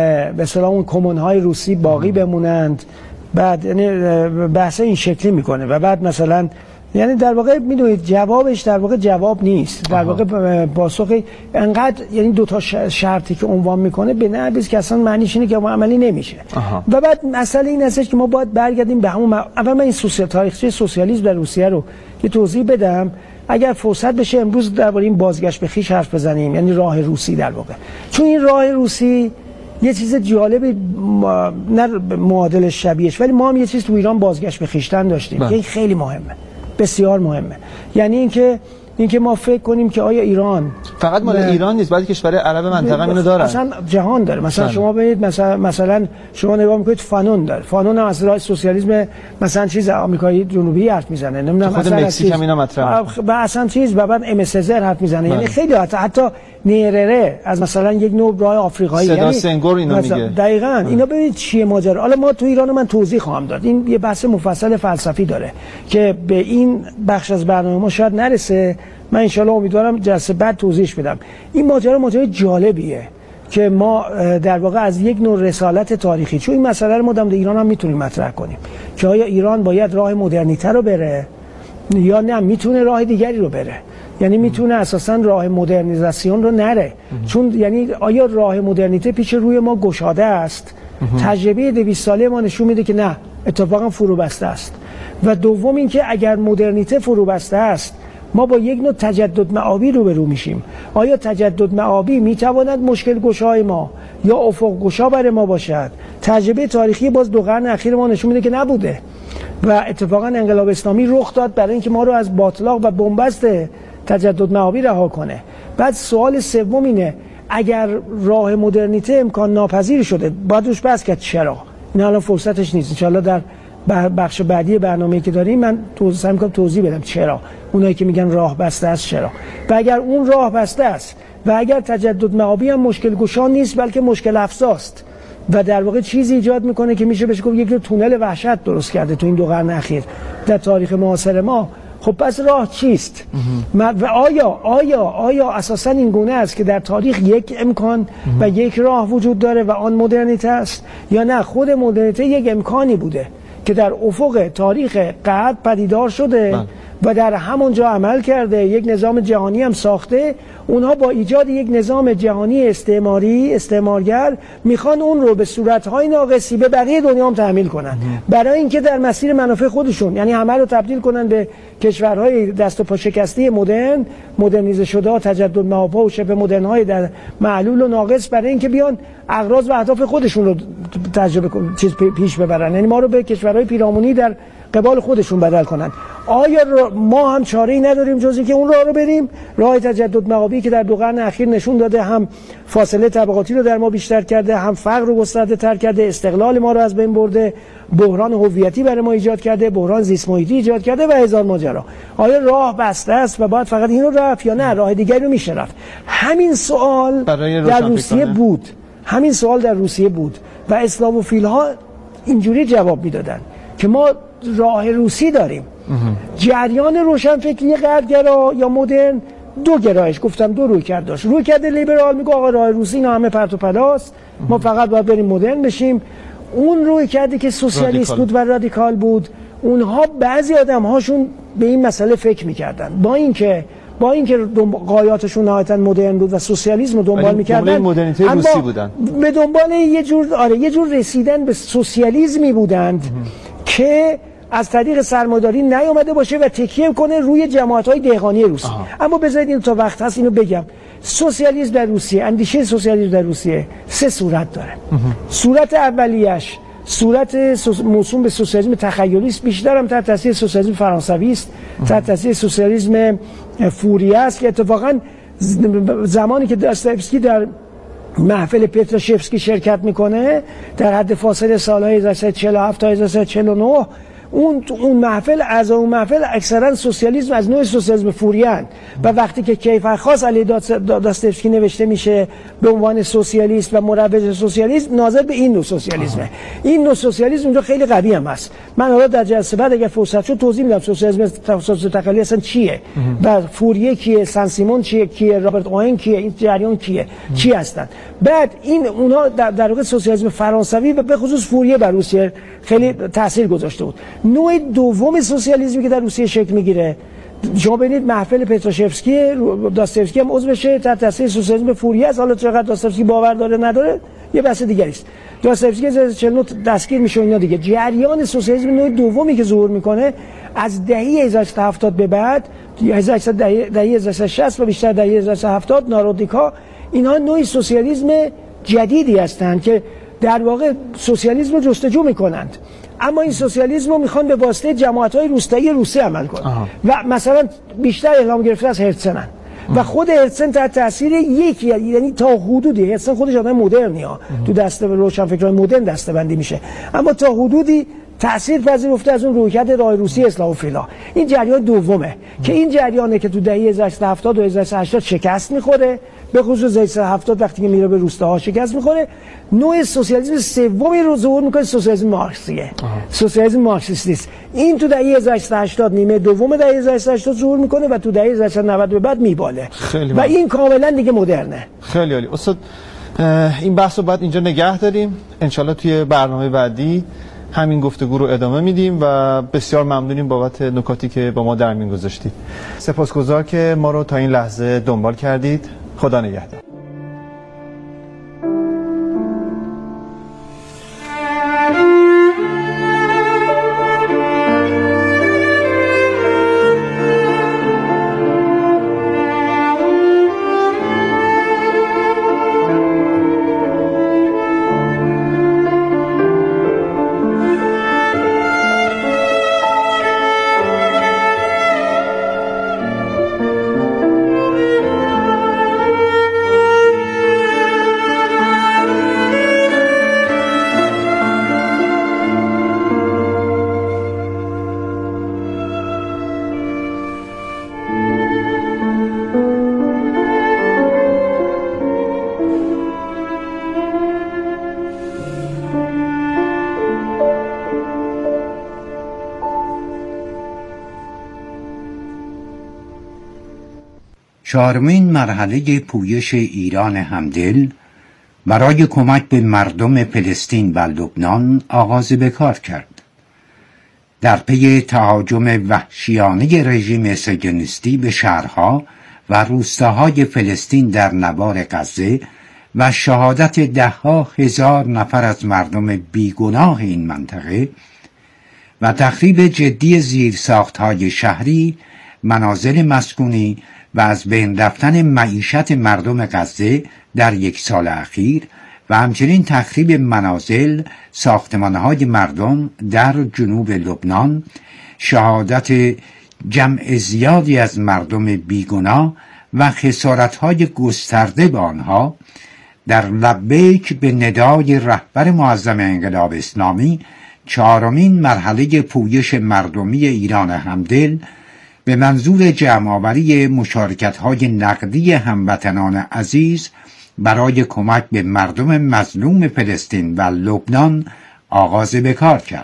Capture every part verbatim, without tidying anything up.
به اصطلاح اون کمون‌های روسی باقی بمونند. بعد یعنی بحث این شکلی میکنه و بعد مثلا یعنی در واقع میدونید جوابش در واقع جواب نیست، در واقع پاسخ انقدر یعنی دو تا شرطی که عنوان میکنه به نحوی که اصلا معنیش اینه که عملی نمیشه. آها. و بعد مسئله این هستش که ما باید برگردیم به همون م... اول من این سوسیال تاریخچه سوسیالیسم در روسیه رو یه توضیح بدم، اگر فرصت بشه امروز درباره این بازگشت به خویش حرف بزنیم، یعنی راه روسی در واقع. چون این راه روسی یه چیز جالبی ما... نه معادل شبیهش، ولی ما هم یه چیز تو ایران بازگشت به خویشتن داشتیم که خیلی مهمه، بسیار مهمه. یعنی اینکه اینکه ما فکر کنیم که آیا ایران فقط مال ایران نیست، بعضی کشورهای عرب منطقه اینو دارن، اصلا جهان داره. مثلا سن. شما ببینید مثلا مثلا شما نگاه میکنید فانون داره، فانون هم اصلا سوسیالیسم مثلا چیز آمریکای جنوبی حرف میزنه، نمیدونم مثلا مکزیک هم اینا مطرحه، اصلا چیز و بعد ام اس زر حرف میزنه. یعنی خیلی حتی حتی نیرره از مثلا یک نوع راه آفریقایی، صدا یعنی سنگور اینو میگه دقیقاً. اینا ببینید چیه ماجرا. حالا ما تو ایران من توضیح خواهم داد، این یه بحث مفصل فلسفی داره که به این بخش از برنامه ما شاید نرسه، من ان شاء الله امیدوارم جلسه بعد توضیحش بدم. این ماجرا ماجرا جالبیه که ما در واقع از یک نوع رسالت تاریخی، چون این مسئله رو ما در ایران هم میتونیم مطرح کنیم که آیا ایران باید راه مدرنیته رو بره یا نه میتونه راه دیگری رو بره، یعنی میتونه اساسا راه مدرنیزاسیون رو نره. چون یعنی آیا راه مدرنیته پیش روی ما گشاده است؟ تجربه دویست ساله ما نشون میده که نه، اتفاقا فرو بسته است. و دوم اینکه اگر مدرنیته فرو بسته است، ما با یک نوع تجدد مآبی روبرو میشیم. آیا تجدد مآبی میتواند مشکل گشای ما یا افق گشا برای ما باشد؟ تجربه تاریخی باز دو قرن اخیر ما نشون میده که نبوده و اتفاقا انقلاب اسلامی رخ داد برای اینکه ما رو از باطلاق و بنبست تجدد مآبی رها کنه. بعد سوال سوم اینه اگر راه مدرنیته امکان ناپذیر شده، باید روش بحث کرد چرا. این الان فرصتش نیست، ان شاء الله در بخش بعدی برنامه‌ای که داریم من توضیح می‌کنم، توضیح بدم چرا اونایی که میگن راه بسته است چرا. و اگر اون راه بسته است و اگر تجدد مآبی هم مشکل گشا نیست بلکه مشکل افزاست و در واقع چیزی ایجاد میکنه که میشه بهش گفت یک تونل وحشت درست کرده تو این دو قرن اخیر در تاریخ معاصر ما، خب پس راه چیست؟ و آیا آیا آیا اساسا این گونه است که در تاریخ یک امکان و یک راه وجود داره و آن مدرنیته است، یا نه خود مدرنیته یک امکانی بوده که در افق تاریخ قد پدیدار شده من. و در همونجا عمل کرده، یک نظام جهانی هم ساخته، اونها با ایجاد یک نظام جهانی استعماری استعمارگر میخوان اون رو به صورتهای ناقصی به بقیه دنیا هم تحمیل کنن برای اینکه در مسیر منافع خودشون، یعنی همه رو تبدیل کنن به کشورهای دست و پا شکسته مدرن، مدرنیزه شده، تجدد مآبا و شبه مدرن‌های در معلول و ناقص، برای اینکه بیان اغراض و اهداف خودشون رو تجربه چیز پیش ببرن، یعنی ما رو به کشورهای پیرامونی در قبال خودشون بدل کنن. آیا ما هم چاره‌ای نداریم جز اینکه اون راه رو بریم، راه تجدد مآبی که در دو قرن اخیر نشون داده هم فاصله طبقاتی رو در ما بیشتر کرده، هم فقر رو گسترده تر کرده، استقلال ما رو از بین برده، بحران هویتی برای ما ایجاد کرده، بحران زیست محیطی ایجاد کرده و هزار ماجرا. آیا راه بسته است و باید فقط اینو رفت یا نه راه دیگری رو میشه رفت؟ همین سوال در روسیه بود، همین سوال در روسیه بود و اسلاوفیل‌ها اینجوری جواب میدادن که ما راه روسی داریم. جریان روشنفکری غربگرا یا مدرن دو گرایش، گفتم دو روی کرد داشت. روی کرده لیبرال میگه آقا راه روسی اینا همه پرت و پلاست، ما فقط باید بریم مدرن بشیم. اون روی کرده که سوسیالیست بود و رادیکال بود، اونها بعضی آدم هاشون به این مسئله فکر میکردن، با اینکه با اینکه قایاتشون نهایتا مدرن بود و سوسیالیسم رو دنبال می‌کردن، مدرنیته روسی بودن، به دنبال یه جور آره یه جور رسیدن به سوسیالیسمی بودند که از طریق سرمایه‌داری نیامده باشه و تکیه کنه روی جماعت‌های دهقانی روسی. آها. اما بذارید اینو تا وقت هست اینو بگم. سوسیالیسم در روسیه، اندیشه سوسیالیسم در روسیه سه صورت داره. اه. صورت اولیش صورت موسوم به سوسیالیسم تخیلی است، بیشتر هم تحت تاثیر سوسیالیسم فرانسوی است، تحت تاثیر سوسیالیسم فوریه است که اتفاقا زمانی که داستایوفسکی در محفل پتروشفسکی شرکت میکنه در حد فاصله سالهای هزار و سیصد و چهل و هفت تا هزار و سیصد و چهل و نه، اون اون محفل اعضای اون محفل اکثرا سوسیالیسم از نوع سوسیالیسم فوریان و وقتی که کیفرخواست علی داستایوسکی نوشته میشه به عنوان سوسیالیست و مروج سوسیالیسم، ناظر به این نوع سوسیالیسمه. این نوع سوسیالیسم اونجا خیلی قوی هم هست. من حالا در جلسه بعد اگر فرصت شد توضیح میدم سوسیالیسم سوسیالیسم تقلیدی اصلا چیه و فوریه کیه، سن سیمون چیه، کیه رابرت اوین کیه، این جریان کیه، چی هستن. بعد این اونها در, در واقع سوسیالیسم فرانسوی و به خصوص فوریه بر روسیه خیلی تاثیر گذاشته بود. نوع دوم سوسیالیسمی که در روسیه شکل میگیره، شما ببینید محفل پتروشفسکی، داستایوسکی هم عضو بشه تحت تاثیر سوسیالیسم فوریه است. حالا چقدر داستایوسکی باور داره نداره یه بحث دیگری است. داستایوسکی از هزار و چهل و نه دستگیر میشه اینا دیگه. جریان سوسیالیسم نوع دومی که ظهور میکنه از دهه هزار و سیصد و هفتاد به بعد، هزار و سیصد دهه هزار و سیصد و شصت و بیشتر دهه هزار و سیصد و هفتاد، نارودیکا، اینها نوع سوسیالیسم جدیدی هستند که در واقع سوسیالیسم رو جستجو میکنند، اما این سوسیالیسم رو میخوان به واسطه جماعت‌های روستایی روسیه عمل کنن و مثلا بیشتر الهام گرفته از هرتزنن و خود هرتزن تحت تاثیر یکی، یعنی تا حدودی هرتزن خودش آدم مدرنی ها تو دسته روشنفکران مدرن دسته‌بندی میشه، اما تا حدودی تأثیر پذیرفته از اون رویکرد راه روسی اسلاوفیلا. این جریان دومه که این جریانه که تو دهه هزار و سیصد و هفتاد و هزار و سیصد و هشتاد شکست میخوره، به خصوص هزار و سیصد و هفتاد وقتی که میره به روستاها شکست میخوره. نوع سوسیالیسم سومی رو ظهور میکنه، سوسیالیسم مارکسیه، سوسیالیسم مارکسیستی است. این تو دهه هزار و سیصد و هشتاد نیمه دوم دهه هزار و سیصد و هشتاد ظهور میکنه و تو دهه هزار و سیصد و نود به بعد میباله و این کاملا دیگه مدرنه. خیلی عالی استاد، این بحث رو باید اینجا نگه داریم، انشالله توی برنامه بعدی همین گفتگو رو ادامه میدیم و بسیار ممنونیم بابت نکاتی که با ما در میون گذاشتید. سپاسگزار که ما رو تا این لحظه دنبال کردید. خدا نگهدار. چهارمین مرحله پویش ایران همدل برای کمک به مردم فلسطین و لبنان آغاز به کار کرد. در پی تهاجم وحشیانه رژیم صهیونیستی به شهرها و روستاهای فلسطین در نوار غزه و شهادت ده‌ها هزار نفر از مردم بیگناه این منطقه و تخریب جدی زیرساختهای شهری، منازل مسکونی و از بین رفتن معیشت مردم غزه در یک سال اخیر و همچنین تخریب منازل، ساختمانهای مردم در جنوب لبنان، شهادت جمع زیادی از مردم بیگناه و خسارتهای گسترده به آنها، در لبیک به ندای رهبر معظم انقلاب اسلامی، چهارمین مرحله پویش مردمی ایران همدل به منظور جمع‌آوری مشارکت‌های نقدی هموطنان عزیز برای کمک به مردم مظلوم فلسطین و لبنان آغاز به کار کرد.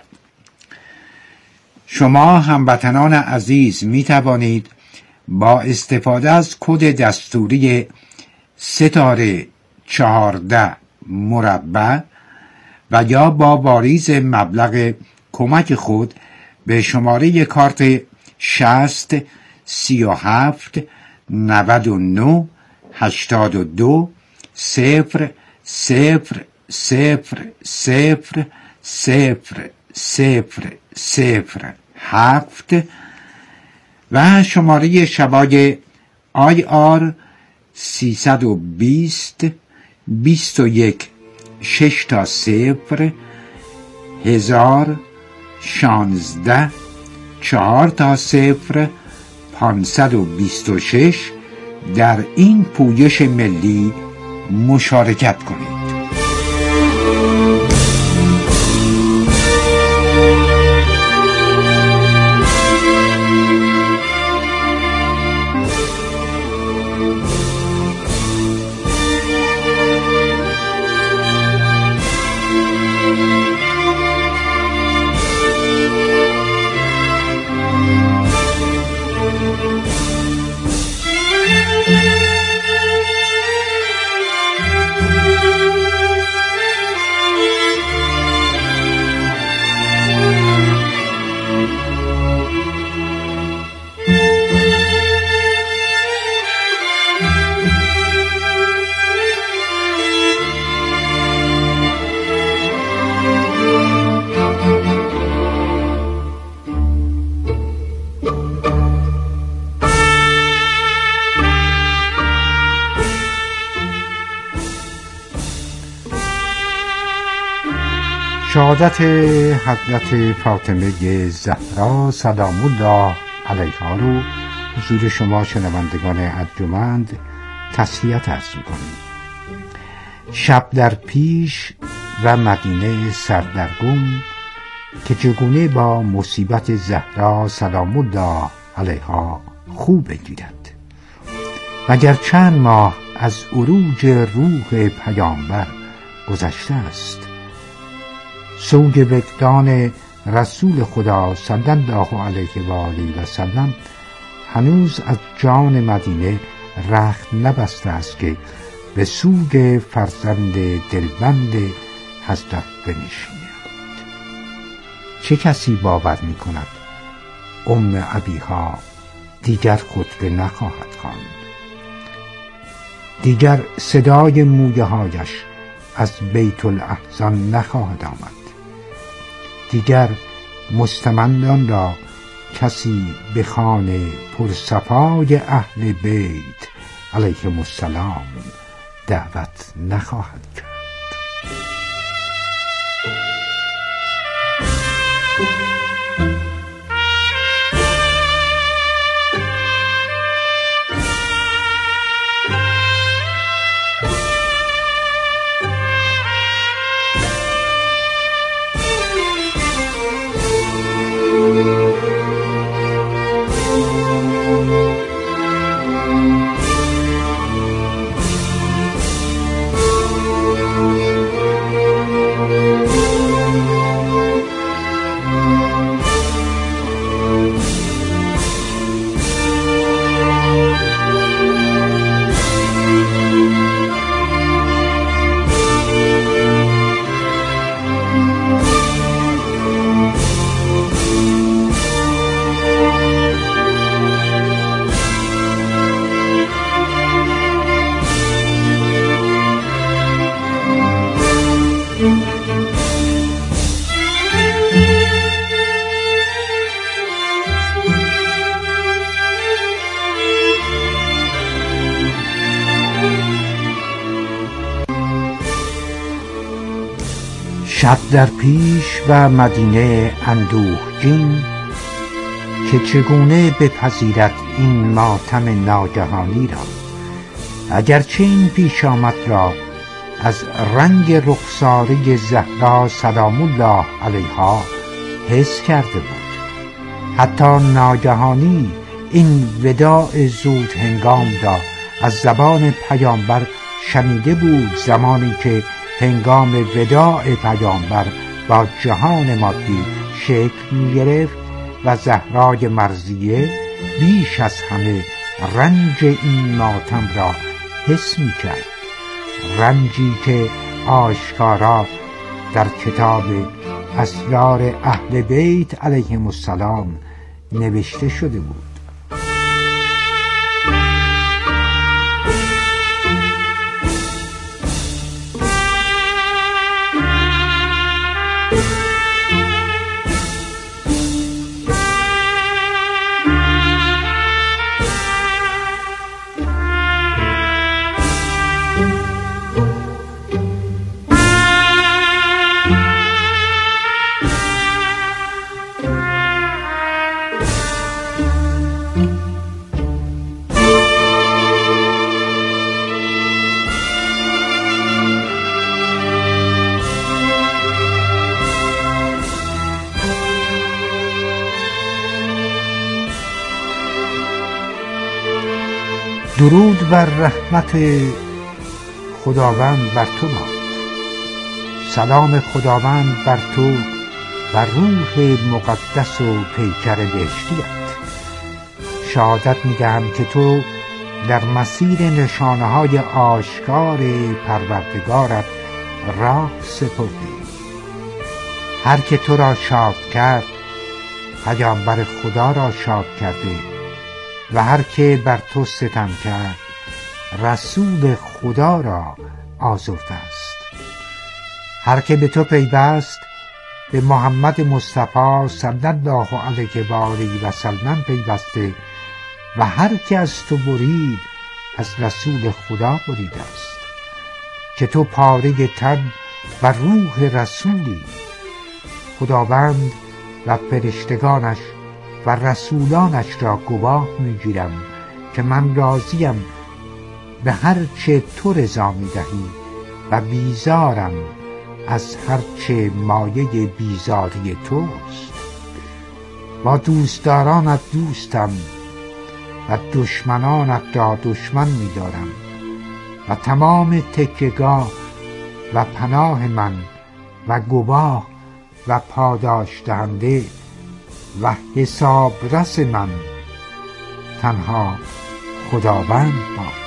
شما هموطنان عزیز می توانید با استفاده از کد دستوری ستاره چهارده مربع و یا با واریز مبلغ کمک خود به شماره کارت شصت سی و هفت نود و نه هشتاد و دو صفر صفر صفر صفر صفر صفر صفر هفت و شماره شبای آی آر سیصد و بیست بیست و یک شش تا صفر هزار شانزده چهار تا صفر پانصد و بیست و شش در این پویش ملی مشارکت کنید. شهادت حضرت فاطمه زهرا سلام الله علیها رو حضور شما شنوندگان ارجمند تسلیت عرض می‌کنیم. شب در پیش و مدینه سردرگم که چگونه با مصیبت زهرا سلام الله علیها خوب بگیرد. مگر چند ماه از عروج روح پیامبر گذشته است. سوگ وجدان رسول خدا صلی الله علیه و آله و سلم هنوز از جان مدینه رخت نبسته است که به سوگ فرزند دلبند حضرت بنشیند. چه کسی باور می کند ام ابیها دیگر خطبه نخواهد خواند؟ دیگر صدای مویه هایش از بیت الاحزان نخواهد آمد. دیگر مستمندان را کسی به خانه پرصفای اهل بیت علیهم السلام دعوت نخواهد کرد. شب در پیش و مدینه اندوهگین که چگونه بپذیرد این ماتم ناگهانی را، اگرچه این پیش آمد را از رنگ رخساره زهرا سلام الله علیها حس کرده بود. حتی ناگهانی این وداع زود هنگام را از زبان پیامبر شنیده بود، زمانی که هنگام وداع پیامبر با جهان مادی شکل می گرفت و زهرای مرضیه بیش از همه رنج این ماتم را حس می کرد. رنجی که آشکارا در کتاب اسرار اهل بیت علیهم السلام نوشته شده بود. درود بر رحمت خداوند بر تو باد. سلام خداوند بر تو و روح مقدس و پیکر بهشتیت. شهادت می‌دهم که تو در مسیر نشانه های آشکار پروردگارت راه سپردی. هر که تو را شاد کرد پیامبر خدا را شاد کرده و هر که بر تو ستم کرد رسول خدا را آزرده است. هر که به تو پیوست به محمد مصطفی صلی الله علیه و آله و سلم پیوسته و هر که از تو برید از رسول خدا بریده است. که تو پاره تن و روح رسولی خداوند و فرشتگانش و رسولانش را گواه میگیرم که من راضیم به هر چه تو رضا میدهی و بیزارم از هر چه مایه بیزاری توست. با دوستدارانت دوستم و دشمنانت را دشمن می‌دارم و تمام تکیه‌گاه و پناه من و گواه و پاداش دهنده و حسابرس من تنها خداوند باد.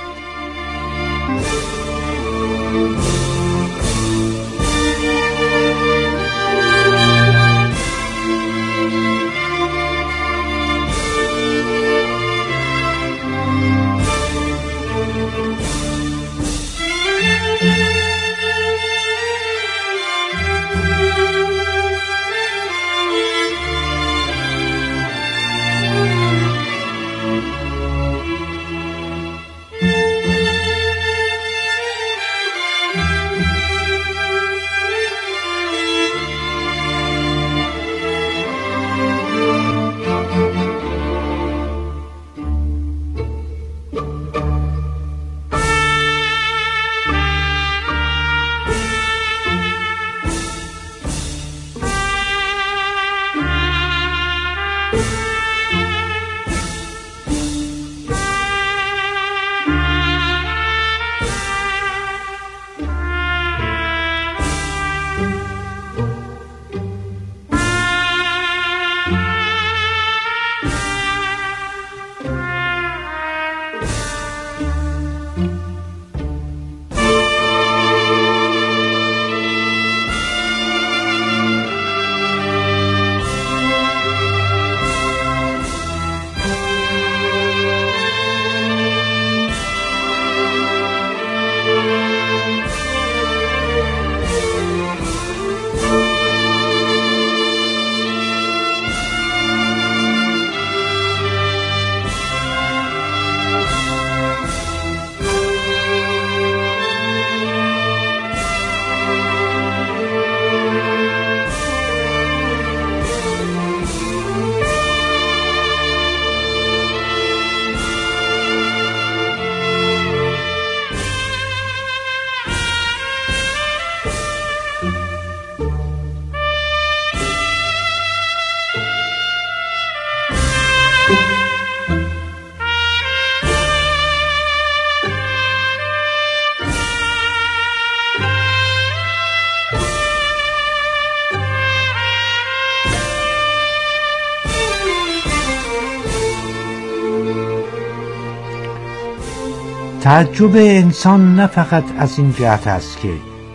تعجب انسان نه فقط از این جهت است که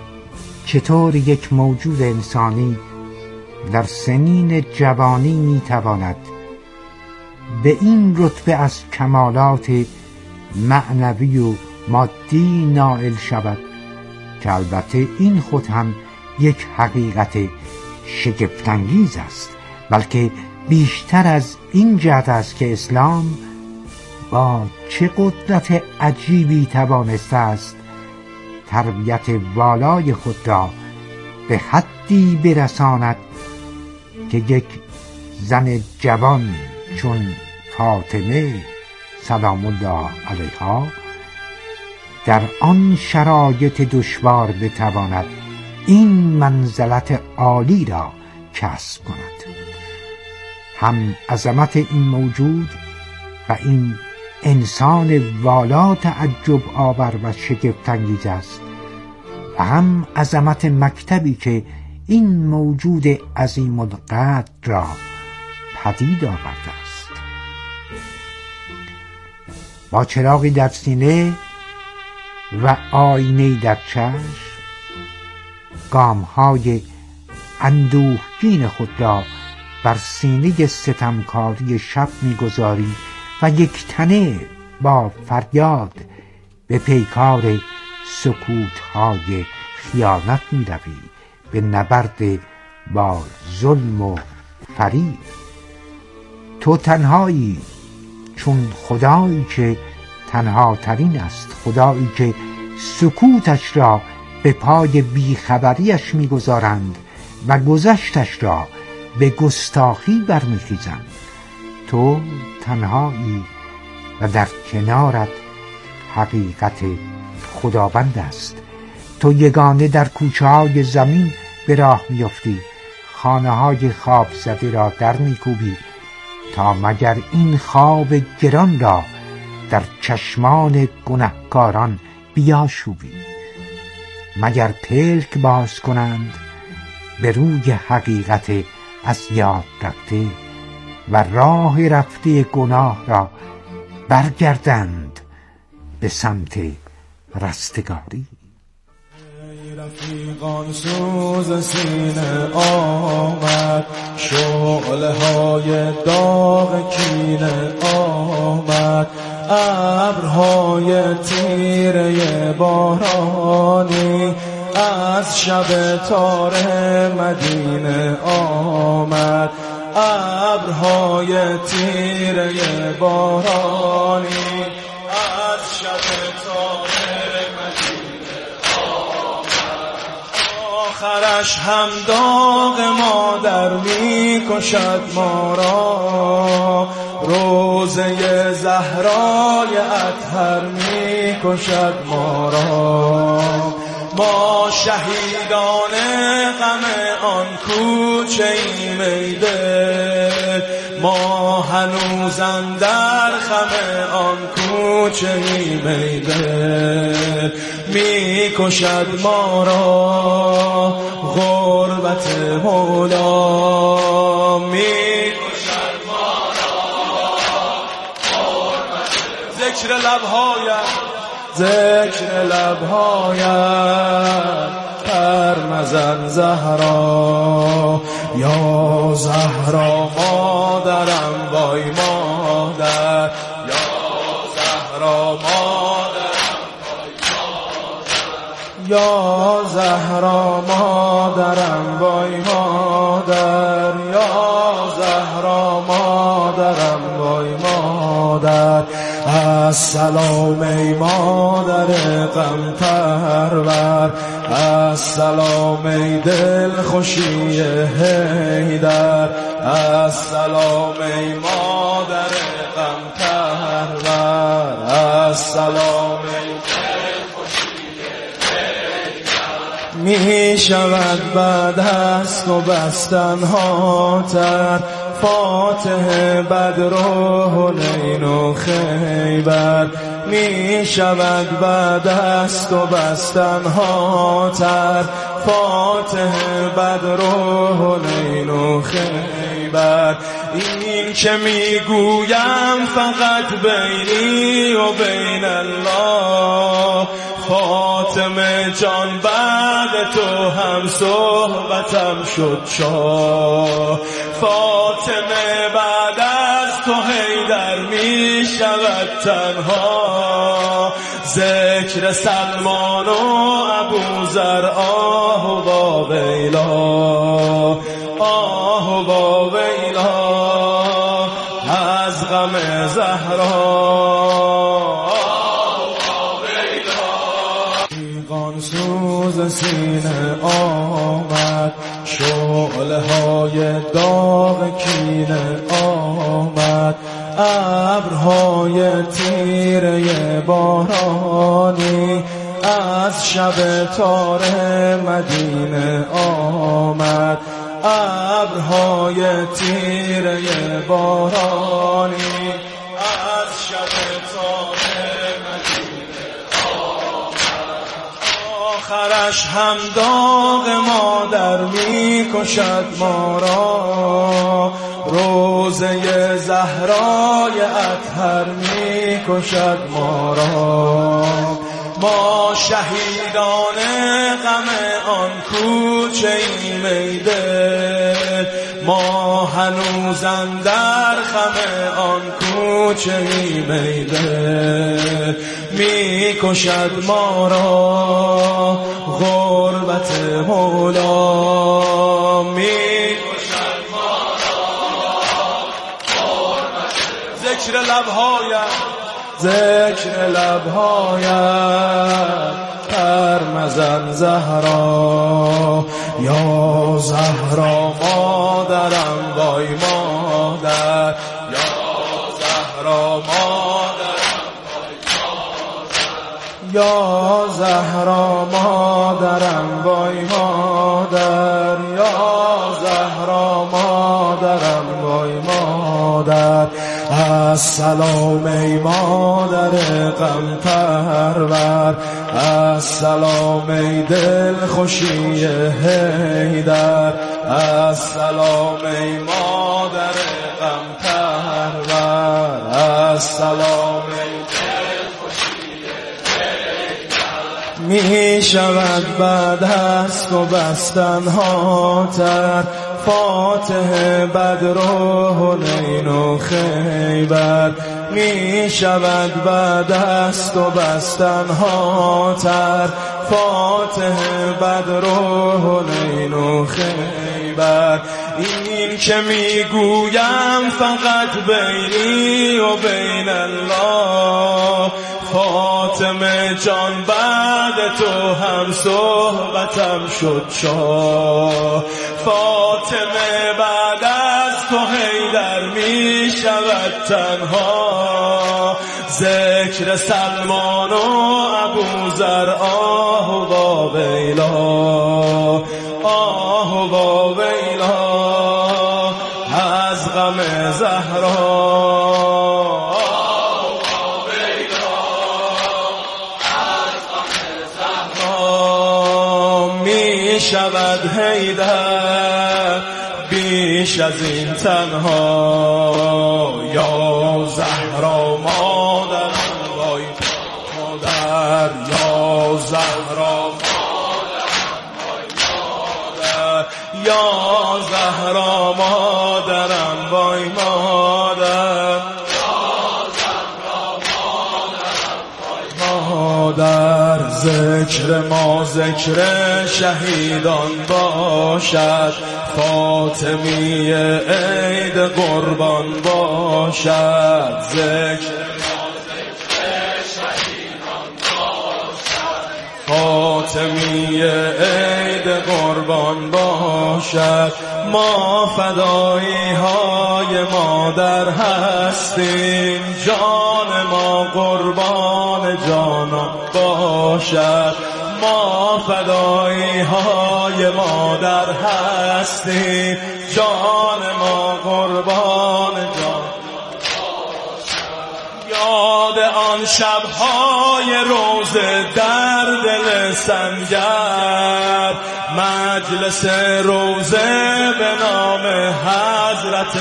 چطور یک موجود انسانی در سنین جوانی میتواند به این رتبه از کمالات معنوی و مادی نائل شود، که البته این خود هم یک حقیقت شگفت‌انگیز است، بلکه بیشتر از این جهت است که اسلام با چه قدرت عجیبی توانسته است تربیت والای خود را به حدی برساند که یک زن جوان چون فاطمه سلام الله علیها در آن شرایط دشوار بتواند این منزلت عالی را کسب کند. هم عظمت این موجود و این انسان والا تعجب آور و شگفت انگیز است و هم عظمت مکتبی که این موجود عظیم القدر را پدید آورده است. با چراغی در سینه و آینه‌ای در چشم گام‌های اندوهگین خود را بر سینه ستمکاری شب می‌گذاری و یک تنه با فریاد به پیکار سکوت‌های خیانت می‌روی، به نبرد با ظلم و فریب. تو تنهایی، چون خدایی که تنها ترین است، خدایی که سکوتش را به پای بیخبریش می‌گذارند و گذشتش را به گستاخی برمیخیزند. تو تنهایی و در کنارت حقیقت خداوند است. تو یگانه در کوچه های زمین به راه میافتی، خانه های خواب زده را در میکوبی تا مگر این خواب گران را در چشمان گنهکاران بیاشوبی. مگر پلک باز کنند به روی حقیقت از یاد رفته و راه رفته گناه را برگردند به سمت رستگاری. رفیقان سوز سینه آمد، شعله های داغ کینه آمد، ابرهای تیره بارانی از شب تار مدینه آمد، ابرهای تیره بارانی از شب تار مدینه آمد. آخرش هم داغ مادر می کشد ما را، روزه زهرای اطهر می کشد ما را. ما شهیدان غم آن کوچه ایم ای دل، ما هنوزم در خم آن کوچه ایم ای دل. می کشد ما را غربت مولا، می کشد ما را غربت. ذکر لبهایم ذکر لبهایت پرمزن زهرا، یا زهرا مادرم وای مادر، یا زهرا مادرم وای مادر، یا زهرا مادرم وای مادر، یا زهرا مادرم وای مادر. السلام ای مادر غم پرور، السلام ای دل خوشی حیدر، السلام ای مادر غم پرور، السلام ای دل خوشی حیدر. می شود بعد از تو بستن ها تر، فاتح بدر و حنین و خیبر. می شود بعد از تو بستن ها تر، فاتح بدر و حنین و خیبر. این که می گویم فقط بینی و بین الله، فاطمه جان بعد تو هم صحبتم شد شاه. فاطمه بعد از تو حیدر می شود تنها، ذکر سلمان و ابوذر آه و با ویلا، آه و با ویلا از غم زهرا. سوز سینه آمد، شعله های داغ کینه آمد، ابرهای تیره بارانی از شب تار مدینه آمد، ابرهای تیره بارانی از شب تار آخرش هم داغ مادر می کشد ما را، روزه زهرای اطهر می کشد ما را. ما شهیدان غم آن کوچه ایم ای دل، ما هنوزم در خم آن کوچه ایم ای دل. می کشد ما را غربت مولا، می کشد ما را غربت. ذکر لبهایم ذکر لبهایم پر مزن زهرا، یا زهرا مادرم وای مادر، یا زهرا مادرم یا زهرا مادرم وای مادر، یا زهرا مادرم وای مادر. السلام ای مادر غم پرور، السلام ای دل خوشی حیدر، السلام ای مادر غم پرور، السلام ای می شود بعد از تو بستن ها تر، فاتح بدر و حنین و خیبر. می شود بعد از تو بستن ها تر، فاتح بدر و حنین و خیبر. این که می گویم فقط بینی و بین الله، فاطمه جان بعد تو هم صحبتم شد شاه. فاطمه بعد از تو حیدر می شود تنها، ذکر سلمان و ابوذر آه و ویلا، آه و ویلا از غم زهرا. می شود حیدر بیش از این تنها، یا زهرا مادرم وای مادر، یا زهرا مادرم وای مادر، یا زهرا مادرم وای مادر، در ذکر ما ذکر شهیدان باشد، فاطمی عید قربان باشد. ذکر ما ذکر شهیدان باشد، فاطمی عید قربان باشد. ما فدایی های مادر هستیم، جان ما قربان جانان باشد. ما فدایی های مادر هستیم، جان ما قربان جان باشد. یاد آن شبهای روز در دل سنگر، مجلس روزه به نام حضرت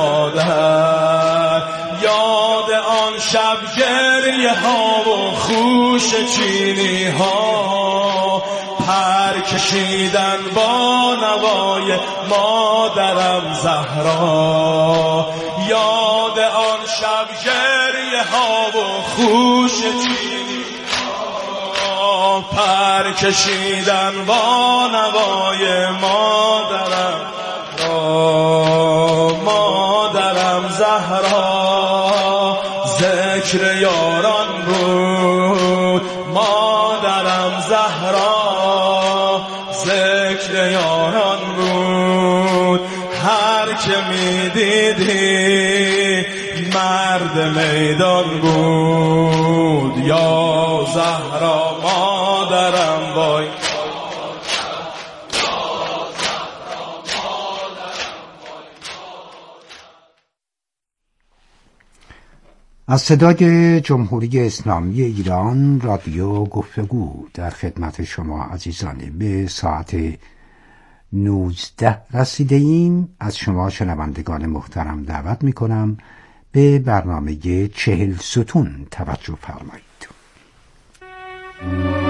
مادر. یاد آن شب گریه ها و خوش چینی ها، پر کشیدن با نوای مادرم زهرا. یاد آن شب گریه ها و خوش چینی ها، پر کشیدن با نوای مادرم را. مادرم زهرا ذکر یاران بود، مادرم زهرا ذکر یاران بود. هر که می دیدی مرد میدان بود، یا زهرا مادرم وای. از صدای جمهوری اسلامی ایران رادیو گفتگو در خدمت شما عزیزان. به ساعت نوزده رسیده ایم. از شما شنوندگان محترم دعوت می کنم به برنامه چهل ستون توجه فرمایید.